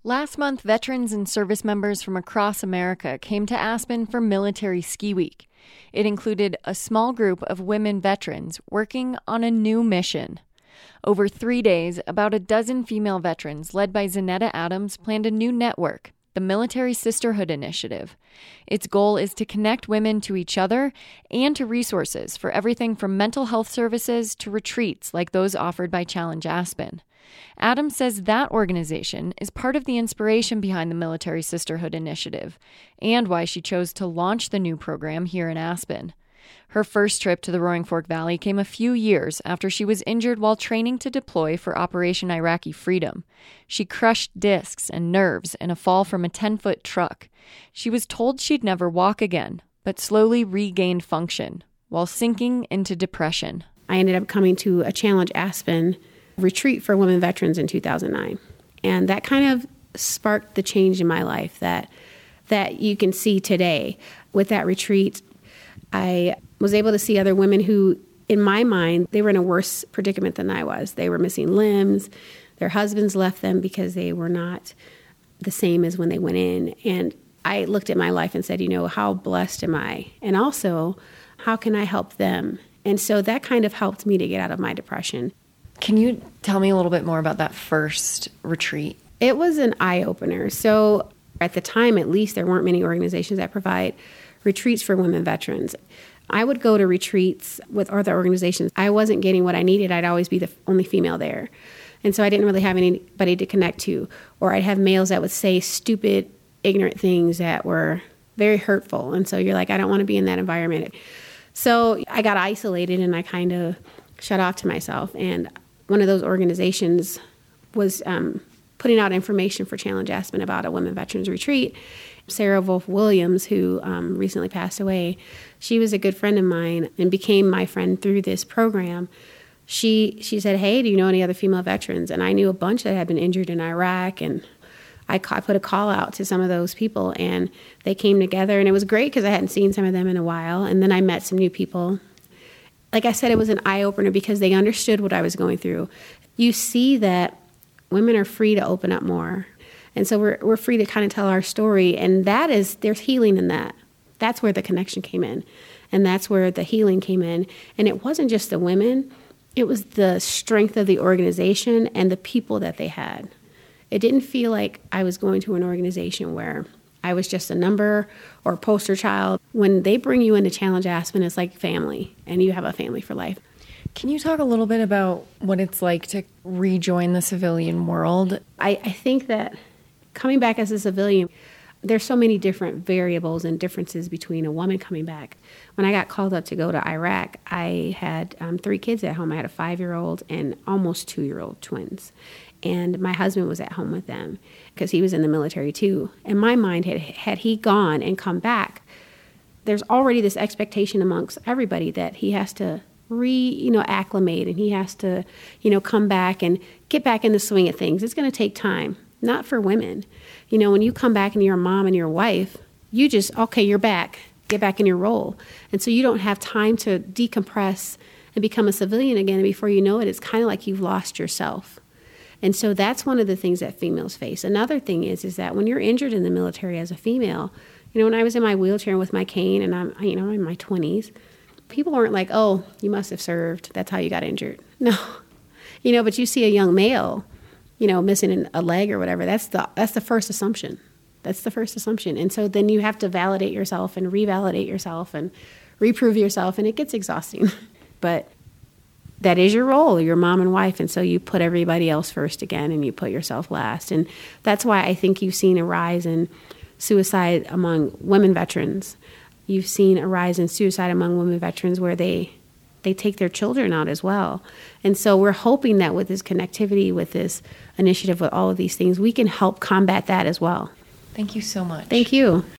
Last month, veterans and service members from across America came to Aspen for Military Ski Week. It included a small group of women veterans working on a new mission. Over 3 days, about a dozen female veterans led by Zanetta Adams planned a new network, the Military Sisterhood Initiative. Its goal is to connect women to each other and to resources for everything from mental health services to retreats like those offered by Challenge Aspen. Adams says that organization is part of the inspiration behind the Military Sisterhood Initiative and why she chose to launch the new program here in Aspen. Her first trip to the Roaring Fork Valley came a few years after she was injured while training to deploy for Operation Iraqi Freedom. She crushed discs and nerves in a fall from a 10-foot truck. She was told she'd never walk again, but slowly regained function while sinking into depression. I ended up coming to a Challenge Aspen retreat for women veterans in 2009. And that kind of sparked the change in my life that you can see today. With that retreat, I was able to see other women who, in my mind, they were in a worse predicament than I was. They were missing limbs. Their husbands left them because they were not the same as when they went in. And I looked at my life and said, how blessed am I? And also, how can I help them? And so that kind of helped me to get out of my depression. Can you tell me a little bit more about that first retreat? It was an eye-opener. So at the time, at least, there weren't many organizations that provide retreats for women veterans. I would go to retreats with other organizations. I wasn't getting what I needed. I'd always be the only female there. And so I didn't really have anybody to connect to. Or I'd have males that would say stupid, ignorant things that were very hurtful. And so you're like, I don't want to be in that environment. So I got isolated and I kind of shut off to myself. And one of those organizations was putting out information for Challenge Aspen about a women veterans retreat. Sarah Wolf Williams, who recently passed away, she was a good friend of mine and became my friend through this program. She said, hey, do you know any other female veterans? And I knew a bunch that had been injured in Iraq, and I put a call out to some of those people, and they came together, and it was great because I hadn't seen some of them in a while, and then I met some new people. Like I said, it was an eye-opener because they understood what I was going through. You see that women are free to open up more. And so we're free to kind of tell our story. And there's healing in that. That's where the connection came in. And that's where the healing came in. And it wasn't just the women. It was the strength of the organization and the people that they had. It didn't feel like I was going to an organization where I was just a number or a poster child. When they bring you into Challenge Aspen, it's like family, and you have a family for life. Can you talk a little bit about what it's like to rejoin the civilian world? I think that coming back as a civilian, there's so many different variables and differences between a woman coming back. When I got called up to go to Iraq, I had 3 kids at home. I had a 5-year-old and almost 2-year-old twins. And my husband was at home with them because he was in the military too. In my mind, had he gone and come back, there's already this expectation amongst everybody that he has to acclimate, and he has to, come back and get back in the swing of things. It's going to take time. Not for women. When you come back and you're a mom and you're a wife, you just, okay, you're back. Get back in your role. And so you don't have time to decompress and become a civilian again. And before you know it, it's kind of like you've lost yourself. And so that's one of the things that females face. Another thing is that when you're injured in the military as a female, when I was in my wheelchair with my cane and I'm in my 20s, people weren't like, oh, you must have served. That's how you got injured. No. But you see a young male, missing a leg or whatever, that's the first assumption. That's the first assumption. And so then you have to validate yourself and revalidate yourself and reprove yourself, and it gets exhausting. But that is your role, your mom and wife, and so you put everybody else first again, and you put yourself last. And that's why I think you've seen a rise in suicide among women veterans. You've seen a rise in suicide among women veterans where they take their children out as well. And so we're hoping that with this connectivity, with this initiative, with all of these things, we can help combat that as well. Thank you so much. Thank you.